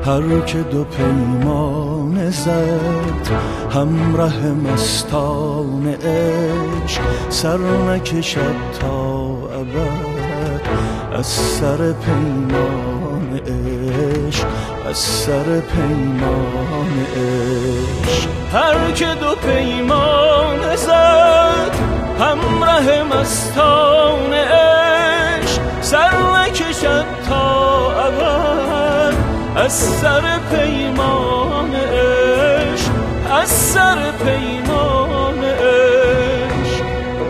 هر که دو پیمان زد همراه مستان عشق، سر نکشد تا ابد از سر پیمان عشق، از سر پیمان عشق. هر که دو پیمان زد همراه مستان عشق، سر نکشد تا ابد از سر پیمان عشق، از سر پیمان عشق.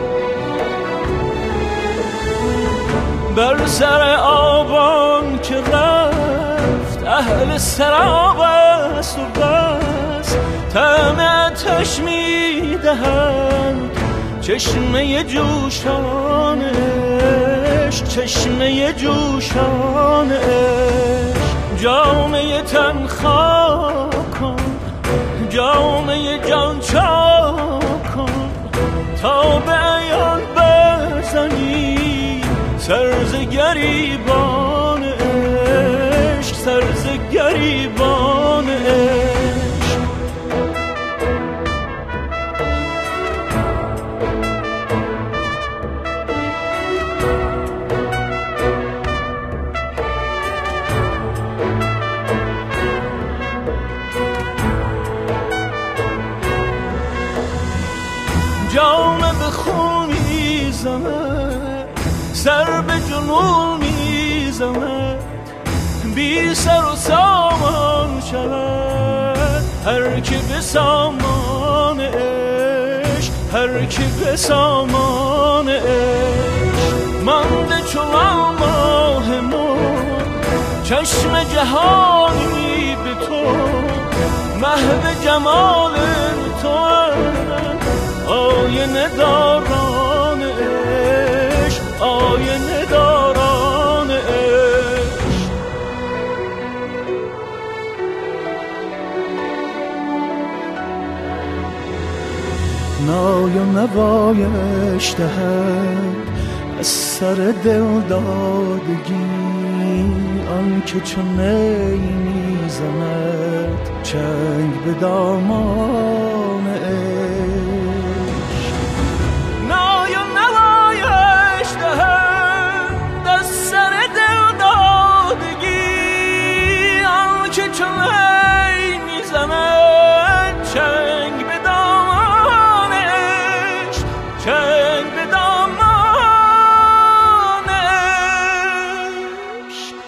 بر سر آبان که رفت اهل سراب است و بس، طعم آتش می‌دهند چشمه جوشان عشق، چشمه جوشان عشق. جامه تن خاک کن، جامه جان چاک کن، تا به عیان برزنی سر ز گریبان عشق، سر ز گریبان عشق. جامه به خون میزند، سر به جنون میزند، بی سر و سامان شود هر که به سامان عشق، هر که به سامان عشق. مانده چو ماه مرغ چشم جهانی به تو، محو جمال تو آینه داران عشق، آینه داران عشق. نای و نوایش دهد از سر دل دادگی، آن که چون نی میزند چنگ به دامان عشق. نای و نوایش دهد از سر دل دادگی، آن که چون نی میزند چنگ به دامان عشق، چنگ به دامان عشق.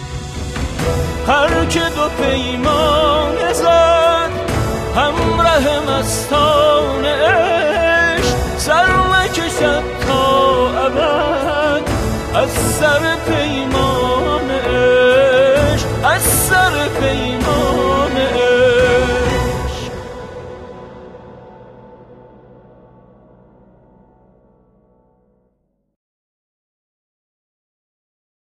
هر که دو پیمان زد همراه مستان عشق، سر نکشد تا ابد از سر پیمان عشق، از سر پیمان